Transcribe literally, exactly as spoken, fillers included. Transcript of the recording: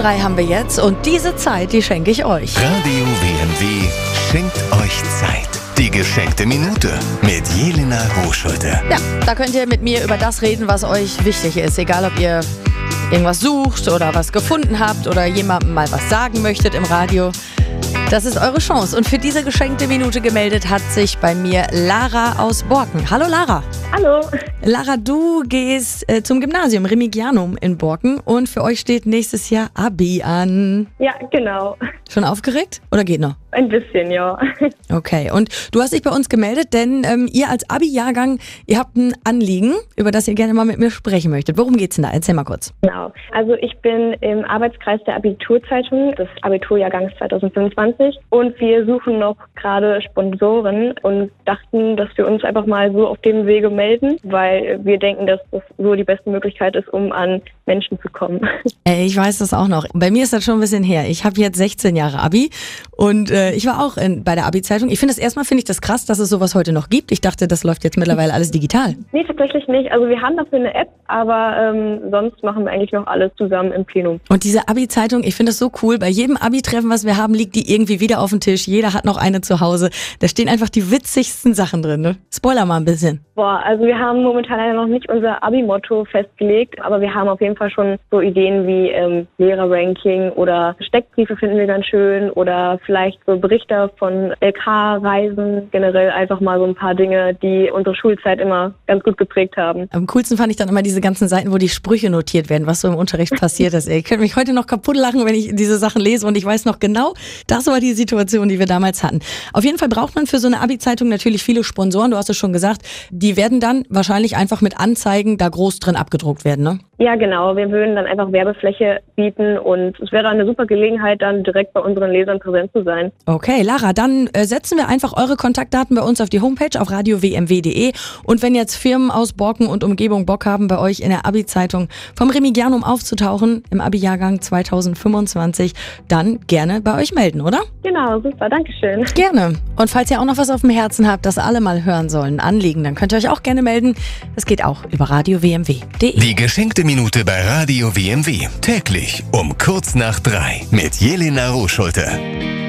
drei haben wir jetzt und diese Zeit, die schenke ich euch. Radio W M W schenkt euch Zeit. Die geschenkte Minute mit Jelena Rohschulte. Ja, da könnt ihr mit mir über das reden, was euch wichtig ist. Egal, ob ihr irgendwas sucht oder was gefunden habt oder jemandem mal was sagen möchtet im Radio. Das ist eure Chance. Und für diese geschenkte Minute gemeldet hat sich bei mir Lara aus Borken. Hallo Lara. Hallo. Lara, du gehst äh, zum Gymnasium Remigianum in Borken und für euch steht nächstes Jahr Abi an. Ja, genau. Schon aufgeregt oder geht noch? Ein bisschen, ja. Okay, und du hast dich bei uns gemeldet, denn ähm, ihr als Abi-Jahrgang, ihr habt ein Anliegen, über das ihr gerne mal mit mir sprechen möchtet. Worum geht's denn da? Erzähl mal kurz. Genau. Also ich bin im Arbeitskreis der Abiturzeitung des Abiturjahrgangs zwanzig fünfundzwanzig und wir suchen noch gerade Sponsoren und dachten, dass wir uns einfach mal so auf dem Wege melden, weil wir denken, dass das so die beste Möglichkeit ist, um an Menschen zu kommen. Ey, ich weiß das auch noch. Bei mir ist das schon ein bisschen her. Ich habe jetzt sechzehn Jahre Abi und äh, ich war auch in, bei der Abi-Zeitung. Ich finde das erstmal finde ich das krass, dass es sowas heute noch gibt. Ich dachte, das läuft jetzt mittlerweile alles digital. Nee, tatsächlich nicht. Also wir haben dafür eine App, aber ähm, sonst machen wir eigentlich noch alles zusammen im Plenum. Und diese Abi-Zeitung, ich finde das so cool. Bei jedem Abi-Treffen, was wir haben, liegt die irgendwie wieder auf dem Tisch. Jeder hat noch eine zu Hause. Da stehen einfach die witzigsten Sachen drin. Ne? Spoiler mal ein bisschen. Boah, also wir haben momentan leider noch nicht unser Abi-Motto festgelegt, aber wir haben auf jeden Fall schon so Ideen wie ähm, Lehrer-Ranking oder Steckbriefe finden wir ganz schön oder vielleicht so Berichte von L K-Reisen, generell einfach mal so ein paar Dinge, die unsere Schulzeit immer ganz gut geprägt haben. Am coolsten fand ich dann immer diese ganzen Seiten, wo die Sprüche notiert werden, was so im Unterricht passiert ist. Ey, ich könnte mich heute noch kaputt lachen, wenn ich diese Sachen lese und ich weiß noch genau, das war die Situation, die wir damals hatten. Auf jeden Fall braucht man für so eine Abi-Zeitung natürlich viele Sponsoren, du hast es schon gesagt, die werden dann wahrscheinlich einfach mit Anzeigen da groß drin abgedruckt werden, ne? Ja, genau. Wir würden dann einfach Werbefläche bieten und es wäre eine super Gelegenheit, dann direkt bei unseren Lesern präsent zu sein. Okay, Lara, dann äh, setzen wir einfach eure Kontaktdaten bei uns auf die Homepage auf radio w m w punkt de und wenn jetzt Firmen aus Borken und Umgebung Bock haben, bei euch in der Abi-Zeitung vom Remigianum aufzutauchen im Abi-Jahrgang zwanzig fünfundzwanzig, dann gerne bei euch melden, oder? Genau, super, Dankeschön. Gerne. Und falls ihr auch noch was auf dem Herzen habt, das alle mal hören sollen, Anliegen, dann könnt ihr euch auch gerne melden. Das geht auch über radio w m w punkt de. Die geschenkte Minute bei Radio W M W. Täglich um kurz nach drei mit Jelena Rohschulte.